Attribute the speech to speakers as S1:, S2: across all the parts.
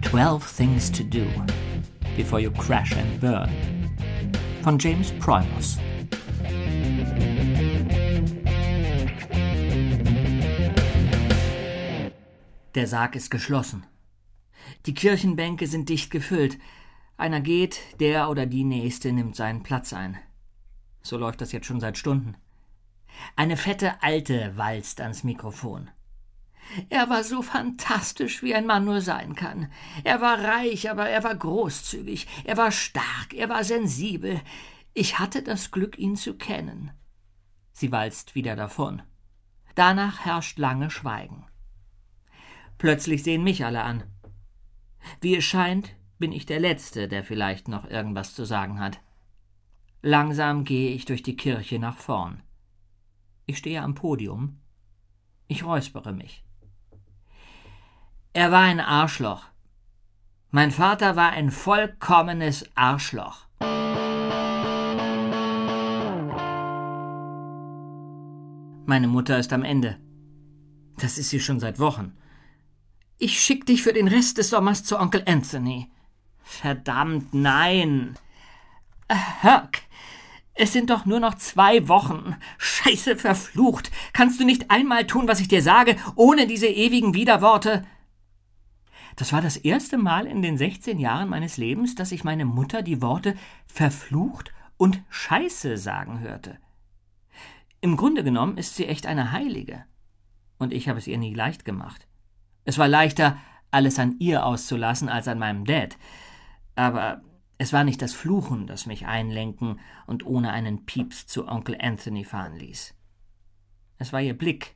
S1: 12 Things to Do Before You Crash and Burn von James Primus. Der Sarg ist geschlossen. Die Kirchenbänke sind dicht gefüllt. Einer geht, der oder die Nächste nimmt seinen Platz ein. So läuft das jetzt schon seit Stunden. Eine fette Alte walzt ans Mikrofon. Er war so fantastisch, wie ein Mann nur sein kann. Er war reich, aber er war großzügig. Er war stark, er war sensibel. Ich hatte das Glück, ihn zu kennen. Sie walzt wieder davon. Danach herrscht lange Schweigen. Plötzlich sehen mich alle an. Wie es scheint, bin ich der Letzte, der vielleicht noch irgendwas zu sagen hat. Langsam gehe ich durch die Kirche nach vorn. Ich stehe am Podium. Ich räuspere mich. Er war ein Arschloch. Mein Vater war ein vollkommenes Arschloch. Meine Mutter ist am Ende. Das ist sie schon seit Wochen. Ich schick dich für den Rest des Sommers zu Onkel Anthony. Verdammt, nein. Herc, es sind doch nur noch 2 Wochen. Scheiße, verflucht. Kannst du nicht einmal tun, was ich dir sage, ohne diese ewigen Widerworte? Das war das erste Mal in den 16 Jahren meines Lebens, dass ich meine Mutter die Worte verflucht und Scheiße sagen hörte. Im Grunde genommen ist sie echt eine Heilige. Und ich habe es ihr nie leicht gemacht. Es war leichter, alles an ihr auszulassen, als an meinem Dad. Aber es war nicht das Fluchen, das mich einlenken und ohne einen Pieps zu Onkel Anthony fahren ließ. Es war ihr Blick.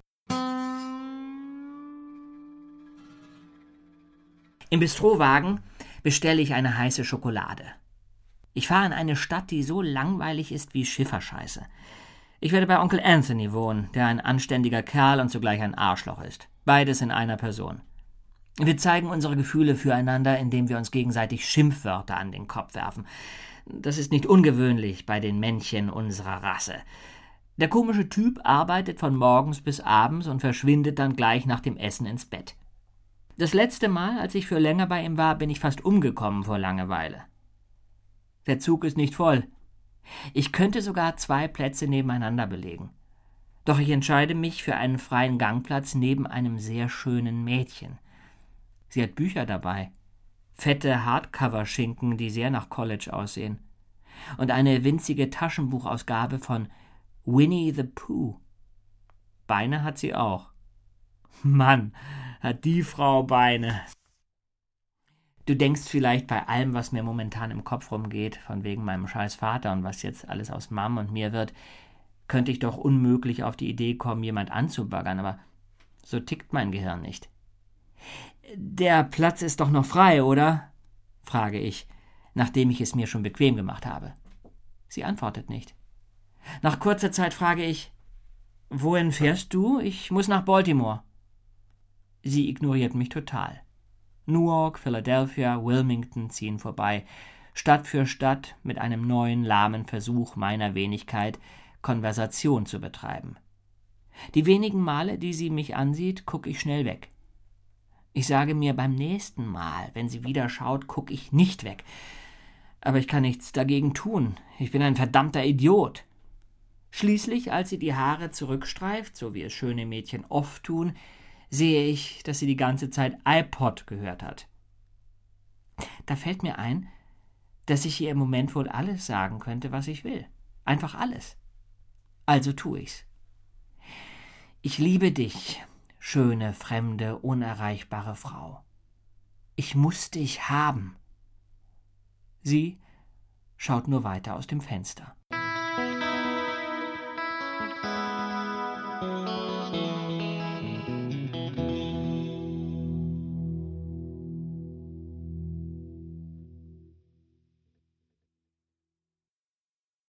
S1: Im Bistrowagen bestelle ich eine heiße Schokolade. Ich fahre in eine Stadt, die so langweilig ist wie Schifferscheiße. Ich werde bei Onkel Anthony wohnen, der ein anständiger Kerl und zugleich ein Arschloch ist. Beides in einer Person. Wir zeigen unsere Gefühle füreinander, indem wir uns gegenseitig Schimpfwörter an den Kopf werfen. Das ist nicht ungewöhnlich bei den Männchen unserer Rasse. Der komische Typ arbeitet von morgens bis abends und verschwindet dann gleich nach dem Essen ins Bett. Das letzte Mal, als ich für länger bei ihm war, bin ich fast umgekommen vor Langeweile. Der Zug ist nicht voll. Ich könnte sogar 2 Plätze nebeneinander belegen. Doch ich entscheide mich für einen freien Gangplatz neben einem sehr schönen Mädchen. Sie hat Bücher dabei. Fette Hardcover-Schinken, die sehr nach College aussehen. Und eine winzige Taschenbuchausgabe von Winnie the Pooh. Beine hat sie auch. Mann, hat die Frau Beine. Du denkst vielleicht bei allem, was mir momentan im Kopf rumgeht, von wegen meinem scheiß Vater und was jetzt alles aus Mom und mir wird, könnte ich doch unmöglich auf die Idee kommen, jemand anzubaggern, aber so tickt mein Gehirn nicht. Der Platz ist doch noch frei, oder? Frage ich, nachdem ich es mir schon bequem gemacht habe. Sie antwortet nicht. Nach kurzer Zeit frage ich, wohin fährst du? Ich muss nach Baltimore. Sie ignoriert mich total. Newark, Philadelphia, Wilmington ziehen vorbei, Stadt für Stadt mit einem neuen, lahmen Versuch meiner Wenigkeit, Konversation zu betreiben. Die wenigen Male, die sie mich ansieht, gucke ich schnell weg. Ich sage mir, beim nächsten Mal, wenn sie wieder schaut, gucke ich nicht weg. Aber ich kann nichts dagegen tun. Ich bin ein verdammter Idiot. Schließlich, als sie die Haare zurückstreift, so wie es schöne Mädchen oft tun, sehe ich, dass sie die ganze Zeit iPod gehört hat. Da fällt mir ein, dass ich ihr im Moment wohl alles sagen könnte, was ich will. Einfach alles. Also tu ich's. Ich liebe dich, schöne, fremde, unerreichbare Frau. Ich muss dich haben. Sie schaut nur weiter aus dem Fenster.